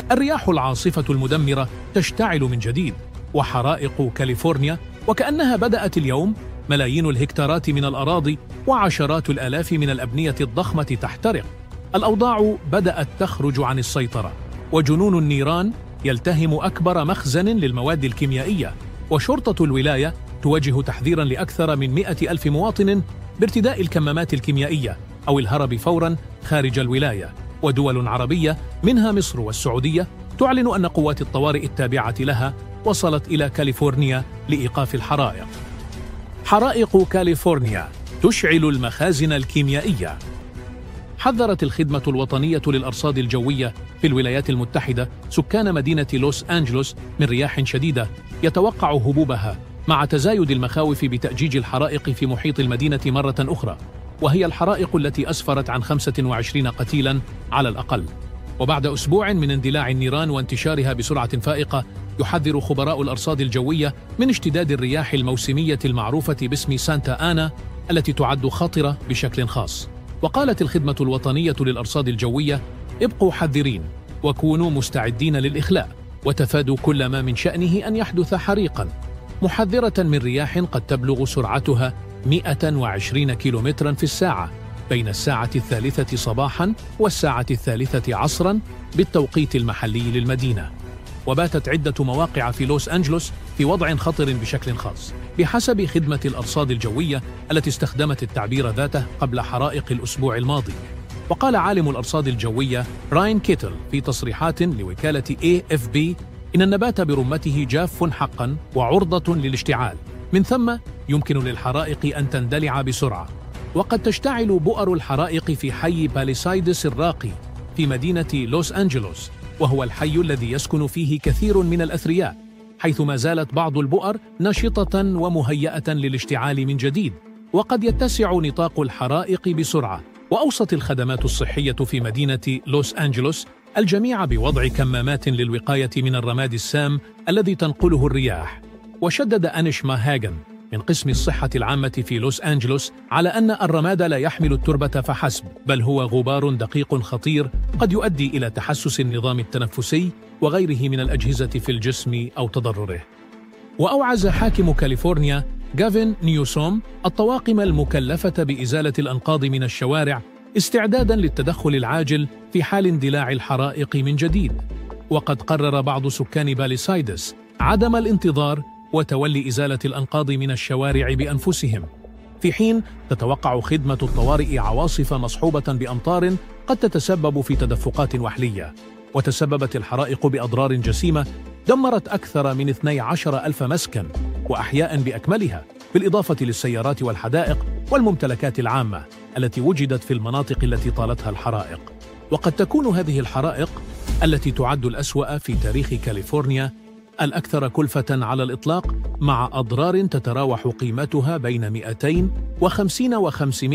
الرياح العاصفة المدمرة تشتعل من جديد، وحرائق كاليفورنيا وكأنها بدأت اليوم. ملايين الهكتارات من الأراضي وعشرات الآلاف من الأبنية الضخمة تحترق. الأوضاع بدأت تخرج عن السيطرة، وجنون النيران يلتهم أكبر مخزن للمواد الكيميائية، وشرطة الولاية توجه تحذيراً لأكثر من 100,000 مواطن بارتداء الكمامات الكيميائية أو الهرب فوراً خارج الولاية. ودول عربية منها مصر والسعودية تعلن أن قوات الطوارئ التابعة لها وصلت إلى كاليفورنيا لإيقاف الحرائق. حرائق كاليفورنيا تشعل المخازن الكيميائية. حذرت الخدمة الوطنية للأرصاد الجوية في الولايات المتحدة سكان مدينة لوس أنجلوس من رياح شديدة يتوقع هبوبها، مع تزايد المخاوف بتأجيج الحرائق في محيط المدينة مرة أخرى، وهي الحرائق التي أسفرت عن 25 قتيلاً على الأقل. وبعد أسبوع من اندلاع النيران وانتشارها بسرعة فائقة، يحذر خبراء الأرصاد الجوية من اشتداد الرياح الموسمية المعروفة باسم سانتا آنا التي تعد خطرة بشكل خاص. وقالت الخدمة الوطنية للأرصاد الجوية: ابقوا حذرين وكونوا مستعدين للإخلاء، وتفادوا كل ما من شأنه أن يحدث حريقاً، محذرة من رياح قد تبلغ سرعتها 120 كيلومتراً في الساعة بين الساعة 3 صباحاً والساعة 3 عصراً بالتوقيت المحلي للمدينة. وباتت عدة مواقع في لوس أنجلوس في وضع خطر بشكل خاص بحسب خدمة الأرصاد الجوية التي استخدمت التعبير ذاته قبل حرائق الأسبوع الماضي. وقال عالم الأرصاد الجوية راين كيتل في تصريحات لوكالة AFP إن النبات برمته جاف حقاً وعرضة للاشتعال، من ثم يمكن للحرائق أن تندلع بسرعة. وقد تشتعل بؤر الحرائق في حي باليسايدس الراقي في مدينة لوس أنجلوس، وهو الحي الذي يسكن فيه كثير من الأثرياء، حيث ما زالت بعض البؤر نشطة ومهيئة للاشتعال من جديد. وقد يتسع نطاق الحرائق بسرعة. وأوصت الخدمات الصحية في مدينة لوس أنجلوس الجميع بوضع كمامات للوقاية من الرماد السام الذي تنقله الرياح. وشدد أنيش ماهاغن من قسم الصحة العامة في لوس أنجلوس على أن الرماد لا يحمل التربة فحسب، بل هو غبار دقيق خطير قد يؤدي إلى تحسس النظام التنفسي وغيره من الأجهزة في الجسم أو تضرره. وأوعز حاكم كاليفورنيا غافين نيوسوم الطواقم المكلفة بإزالة الأنقاض من الشوارع استعداداً للتدخل العاجل في حال اندلاع الحرائق من جديد. وقد قرر بعض سكان باليسايدس عدم الانتظار وتولي إزالة الأنقاض من الشوارع بأنفسهم، في حين تتوقع خدمة الطوارئ عواصف مصحوبة بأمطار قد تتسبب في تدفقات وحلية. وتسببت الحرائق بأضرار جسيمة دمرت أكثر من 12,000 مسكن وأحياء بأكملها، بالإضافة للسيارات والحدائق والممتلكات العامة التي وجدت في المناطق التي طالتها الحرائق. وقد تكون هذه الحرائق التي تعد الأسوأ في تاريخ كاليفورنيا الأكثر كلفة على الإطلاق، مع أضرار تتراوح قيمتها بين 250 و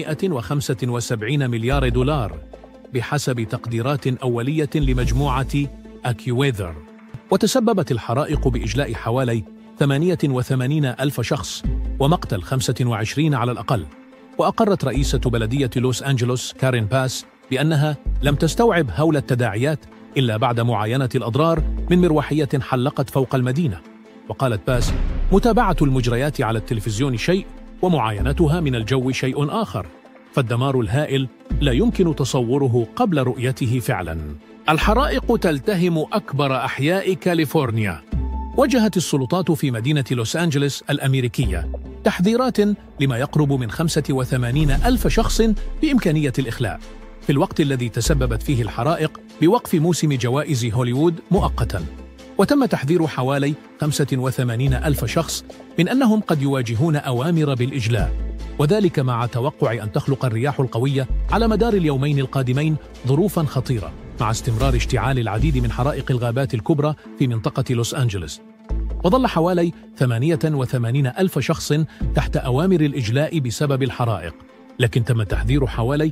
575 مليار دولار بحسب تقديرات أولية لمجموعة أكيويذر. وتسببت الحرائق بإجلاء حوالي 88,000 شخص ومقتل 25 على الأقل. وأقرت رئيسة بلدية لوس أنجلوس كارين باس بأنها لم تستوعب هول التداعيات إلا بعد معاينة الأضرار من مروحية حلقت فوق المدينة. وقالت باس: متابعة المجريات على التلفزيون شيء، ومعاينتها من الجو شيء آخر، فالدمار الهائل لا يمكن تصوره قبل رؤيته فعلا. الحرائق تلتهم أكبر أحياء كاليفورنيا. وجهت السلطات في مدينة لوس أنجلوس الأمريكية تحذيرات لما يقرب من 85,000 شخص بإمكانية الإخلاء، في الوقت الذي تسببت فيه الحرائق بوقف موسم جوائز هوليوود مؤقتاً. وتم تحذير حوالي 85,000 شخص من أنهم قد يواجهون أوامر بالإجلاء، وذلك مع توقع أن تخلق الرياح القوية على مدار اليومين القادمين ظروفاً خطيرة، مع استمرار اشتعال العديد من حرائق الغابات الكبرى في منطقة لوس أنجلوس. وظل حوالي 88,000 شخص تحت أوامر الإجلاء بسبب الحرائق، لكن تم تحذير حوالي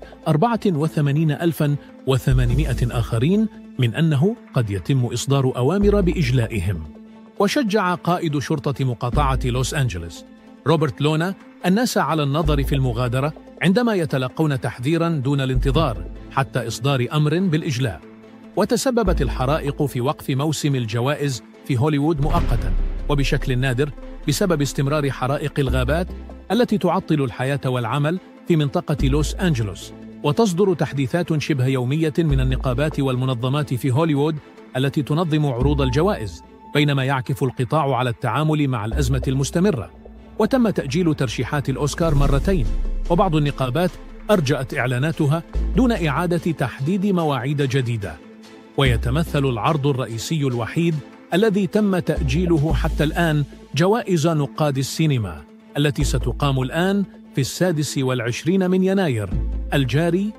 84,800 آخرين من أنه قد يتم إصدار أوامر بإجلائهم. وشجع قائد شرطة مقاطعة لوس أنجلوس روبرت لونا الناس على النظر في المغادرة عندما يتلقون تحذيراً دون الانتظار حتى إصدار أمر بالإجلاء. وتسببت الحرائق في وقف موسم الجوائز في هوليوود مؤقتاً، وبشكل نادر بسبب استمرار حرائق الغابات التي تعطل الحياة والعمل في منطقة لوس أنجلوس. وتصدر تحديثات شبه يومية من النقابات والمنظمات في هوليوود التي تنظم عروض الجوائز، بينما يعكف القطاع على التعامل مع الأزمة المستمرة. وتم تأجيل ترشيحات الأوسكار مرتين، وبعض النقابات أرجأت إعلاناتها دون إعادة تحديد مواعيد جديدة. ويتمثل العرض الرئيسي الوحيد الذي تم تأجيله حتى الآن جوائز نقاد السينما التي ستقام الآن في 26 من يناير الجاري.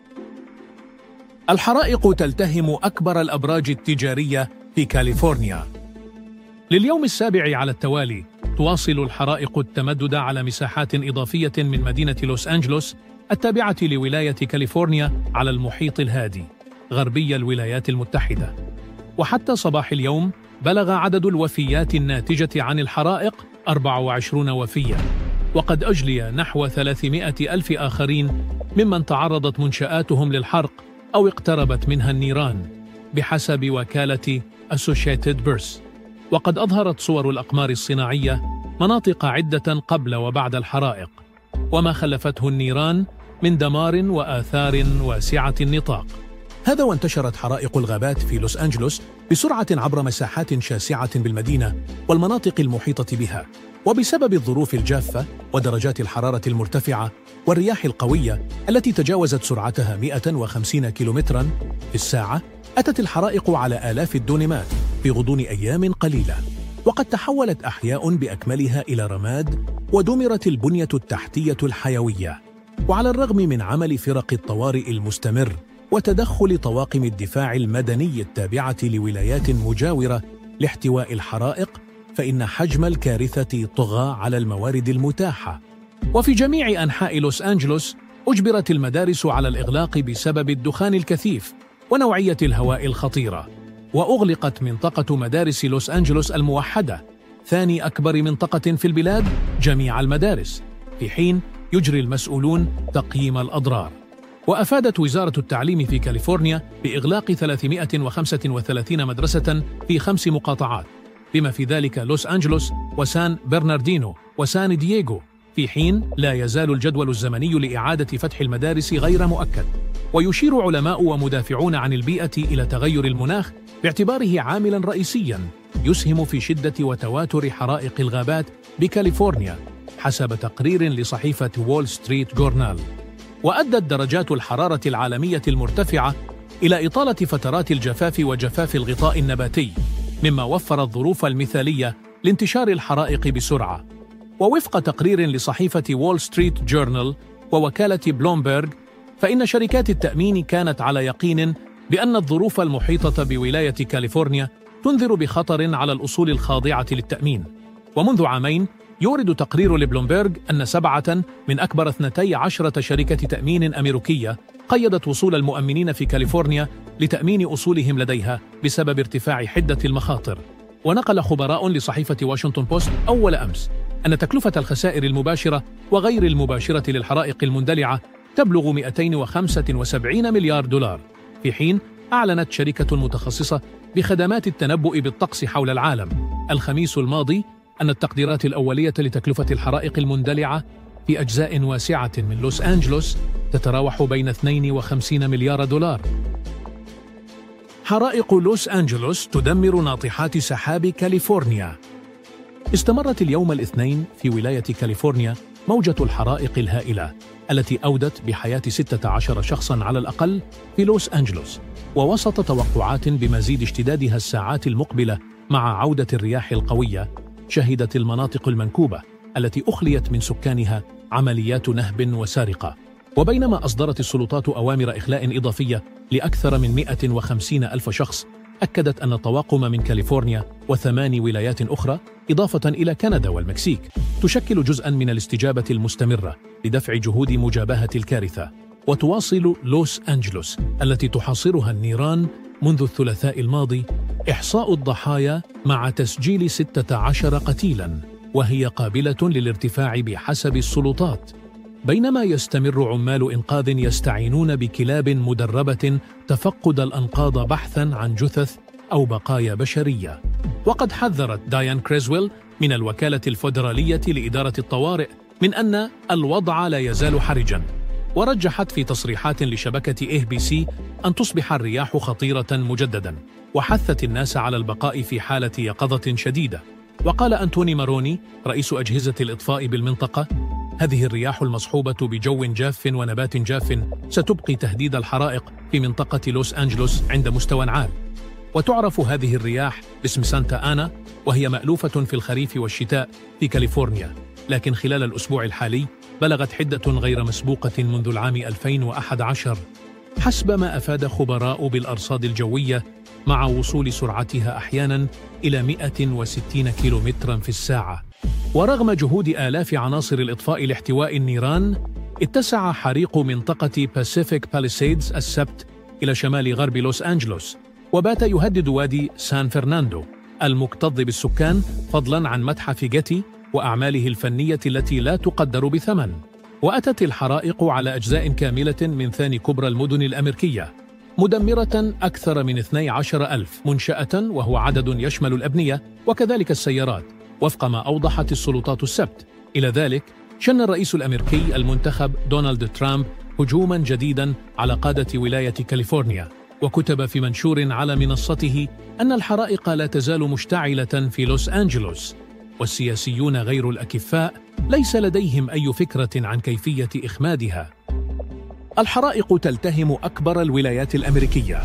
الحرائق تلتهم أكبر الأبراج التجارية في كاليفورنيا. لليوم السابع على التوالي تواصل الحرائق التمدد على مساحات إضافية من مدينة لوس أنجلوس التابعة لولاية كاليفورنيا على المحيط الهادي غربي الولايات المتحدة. وحتى صباح اليوم بلغ عدد الوفيات الناتجة عن الحرائق 24 وفية، وقد أجلي نحو 300 ألف آخرين ممن تعرضت منشآتهم للحرق أو اقتربت منها النيران بحسب وكالة Associated Press. وقد أظهرت صور الأقمار الصناعية مناطق عدة قبل وبعد الحرائق، وما خلفته النيران من دمار وآثار واسعة النطاق. هذا وانتشرت حرائق الغابات في لوس أنجلوس بسرعة عبر مساحات شاسعة بالمدينة والمناطق المحيطة بها، وبسبب الظروف الجافة ودرجات الحرارة المرتفعة والرياح القوية التي تجاوزت سرعتها 150 كيلومتراً في الساعة، أتت الحرائق على آلاف الدونمات في غضون أيام قليلة، وقد تحولت أحياء بأكملها إلى رماد ودمرت البنية التحتية الحيوية. وعلى الرغم من عمل فرق الطوارئ المستمر وتدخل طواقم الدفاع المدني التابعة لولايات مجاورة لاحتواء الحرائق، فإن حجم الكارثة طغى على الموارد المتاحة. وفي جميع أنحاء لوس أنجلوس أجبرت المدارس على الإغلاق بسبب الدخان الكثيف ونوعية الهواء الخطيرة. وأغلقت منطقة مدارس لوس أنجلوس الموحدة، ثاني أكبر منطقة في البلاد، جميع المدارس، في حين يجري المسؤولون تقييم الأضرار. وأفادت وزارة التعليم في كاليفورنيا بإغلاق 335 مدرسة في 5 مقاطعات، بما في ذلك لوس أنجلوس وسان برناردينو وسان دييغو، في حين لا يزال الجدول الزمني لإعادة فتح المدارس غير مؤكد. ويشير علماء ومدافعون عن البيئة إلى تغير المناخ باعتباره عاملاً رئيسياً يسهم في شدة وتواتر حرائق الغابات بكاليفورنيا حسب تقرير لصحيفة وول ستريت جورنال. وأدت درجات الحرارة العالمية المرتفعة إلى إطالة فترات الجفاف وجفاف الغطاء النباتي، مما وفر الظروف المثالية لانتشار الحرائق بسرعة. ووفق تقرير لصحيفة وول ستريت جورنال ووكالة بلومبرغ، فإن شركات التأمين كانت على يقين بأن الظروف المحيطة بولاية كاليفورنيا تنذر بخطر على الأصول الخاضعة للتأمين. ومنذ عامين يورد تقرير لبلومبرغ أن 7 من أكبر 12 شركة تأمين أمريكية قيدت وصول المؤمنين في كاليفورنيا لتأمين أصولهم لديها بسبب ارتفاع حدة المخاطر. ونقل خبراء لصحيفة واشنطن بوست أول أمس أن تكلفة الخسائر المباشرة وغير المباشرة للحرائق المندلعة تبلغ 275 مليار دولار، في حين أعلنت شركة متخصصة بخدمات التنبؤ بالطقس حول العالم الخميس الماضي أن التقديرات الأولية لتكلفة الحرائق المندلعة في أجزاء واسعة من لوس أنجلوس تتراوح بين 52 مليار دولار. حرائق لوس أنجلوس تدمر ناطحات سحاب كاليفورنيا. استمرت اليوم الاثنين في ولاية كاليفورنيا موجة الحرائق الهائلة التي أودت بحياة 16 شخصاً على الأقل في لوس أنجلوس، ووسط توقعات بمزيد اشتدادها الساعات المقبلة مع عودة الرياح القوية. شهدت المناطق المنكوبة التي أخليت من سكانها عمليات نهب وسرقة. وبينما أصدرت السلطات أوامر إخلاء إضافية لأكثر من 150 ألف شخص، أكدت أن الطواقم من كاليفورنيا و8 ولايات أخرى إضافة إلى كندا والمكسيك تشكل جزءاً من الاستجابة المستمرة لدفع جهود مجابهة الكارثة. وتواصل لوس أنجلوس التي تحاصرها النيران منذ الثلاثاء الماضي إحصاء الضحايا مع تسجيل 16 قتيلاً، وهي قابلة للارتفاع بحسب السلطات. بينما يستمر عمال إنقاذ يستعينون بكلاب مدربة تفقد الأنقاض بحثاً عن جثث أو بقايا بشرية. وقد حذرت ديان كريزويل من الوكالة الفيدرالية لإدارة الطوارئ من أن الوضع لا يزال حرجاً، ورجحت في تصريحات لشبكة ABC أن تصبح الرياح خطيرة مجدداً، وحثت الناس على البقاء في حالة يقظة شديدة. وقال أنتوني ماروني رئيس أجهزة الإطفاء بالمنطقة: هذه الرياح المصحوبة بجو جاف ونبات جاف ستبقي تهديد الحرائق في منطقة لوس أنجلوس عند مستوى عال. وتعرف هذه الرياح باسم سانتا آنا، وهي مألوفة في الخريف والشتاء في كاليفورنيا، لكن خلال الأسبوع الحالي بلغت حدة غير مسبوقة منذ العام 2011 حسب ما أفاد خبراء بالأرصاد الجوية، مع وصول سرعتها أحياناً إلى 160 كيلومتراً في الساعة. ورغم جهود آلاف عناصر الإطفاء لاحتواء النيران، اتسع حريق منطقة باسيفيك باليسيدز السبت إلى شمال غرب لوس أنجلوس، وبات يهدد وادي سان فرناندو المكتظ بالسكان، فضلاً عن متحف جيتي وأعماله الفنية التي لا تقدر بثمن. وأتت الحرائق على أجزاء كاملة من ثاني كبرى المدن الأمريكية، مدمرة أكثر من 12,000 منشأة، وهو عدد يشمل الأبنية وكذلك السيارات، وفق ما أوضحت السلطات السبت. إلى ذلك شن الرئيس الأمريكي المنتخب دونالد ترامب هجوما جديدا على قادة ولاية كاليفورنيا، وكتب في منشور على منصته أن الحرائق لا تزال مشتعلة في لوس أنجلوس، والسياسيون غير الأكفاء ليس لديهم أي فكرة عن كيفية إخمادها. الحرائق تلتهم أكبر الولايات الأمريكية.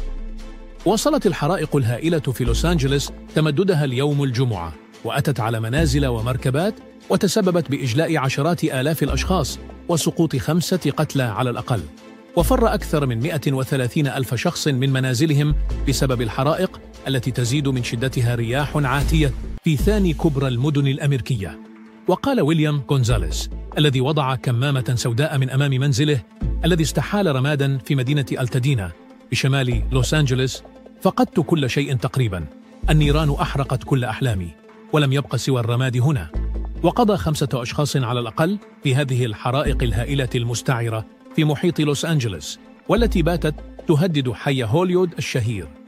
وصلت الحرائق الهائلة في لوس أنجلوس تمددها اليوم الجمعة، وأتت على منازل ومركبات، وتسببت بإجلاء عشرات آلاف الأشخاص وسقوط 5 قتلى على الأقل. وفر أكثر من 130 ألف شخص من منازلهم بسبب الحرائق التي تزيد من شدتها رياح عاتية في ثاني كبرى المدن الأمريكية. وقال ويليام غونزاليز الذي وضع كمامة سوداء من أمام منزله الذي استحال رمادا في مدينة ألتادينا بشمال لوس أنجلوس: فقدت كل شيء تقريبا، النيران أحرقت كل أحلامي، ولم يبق سوى الرماد هنا. وقضى 5 أشخاص على الأقل في هذه الحرائق الهائلة المستعرة في محيط لوس أنجلوس، والتي باتت تهدد حي هوليوود الشهير.